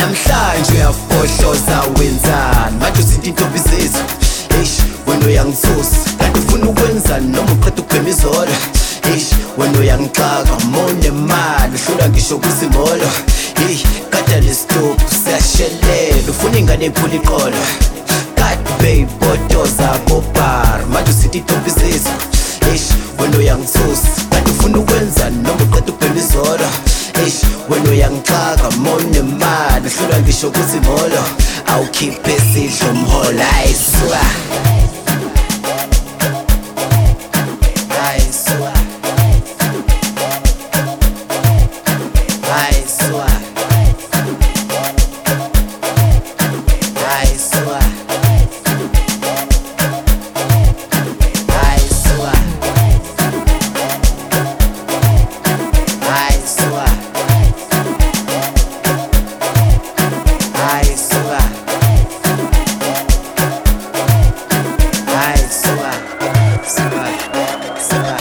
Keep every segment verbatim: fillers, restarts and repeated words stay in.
namhlanje uyafohloza wenzani manje uzinto intombi zethu eish wena uyangithusa kanti ufuna ukwenzani noma uqeda ukubhema izolo eish wena uyangixaka mone mali uhlula ngisho kuzimolo hey kade lesitophu siyashelela ufuna ingane ephula iqolo kade beyibotoza kobar manje uzinto intombi zethu eish wena uyangithusa kanti ufuna ukwenzani noma uqeda ukubhema izolo eish wena uyangixaka mone mali uhlula ngisho kuzimolo awukhiphe sidlo umhola ayisuka ayisuka ayisuka ayisuka ayisuka ayisuka ayisuka ayisuka suka suka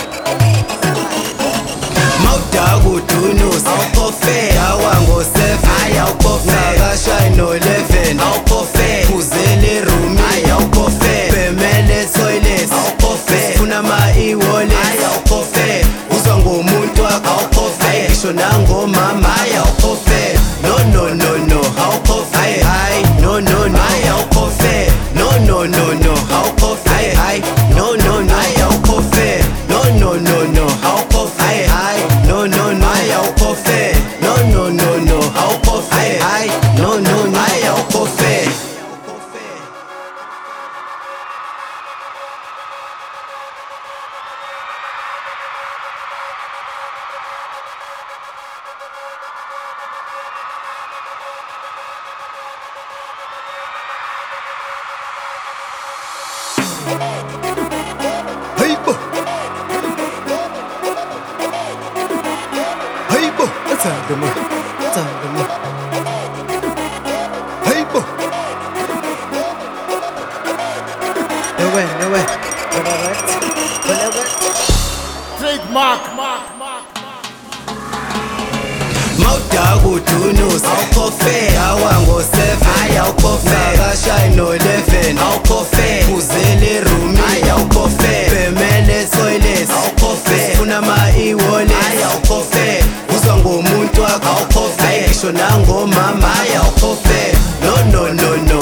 mawudakudunusa awukofe awango seven ayawukofe nakashayi no eleven awukofe kuzele rumi ayawukofe bemele toilet awukofe funa ma e-wallet ayawukofe uzwa ngomuntu wakho awukofe ngisho nangomama ayawukofe no no no no awukofe ay ay no no no ayawukofe no no no no awukofe ay ay no no no ayawukofe no no no no awukofe ay ay no no no ayawukofe no no no no awukofe ay ay no no no ayawukofe hey bo hey bo athanda ma athanda ma hey bo no way no way Trademark, mark, mark, mawudakudunusa awukofe awango seven ayawukofe nakashayi no eleven awukofe kuzele rumi ayawukofe bemele toilet awukofe funa ma e-wallet ayawukofe uzwa ngomuntu wakho awukofe ngisho nangomama ayawukofe no no no no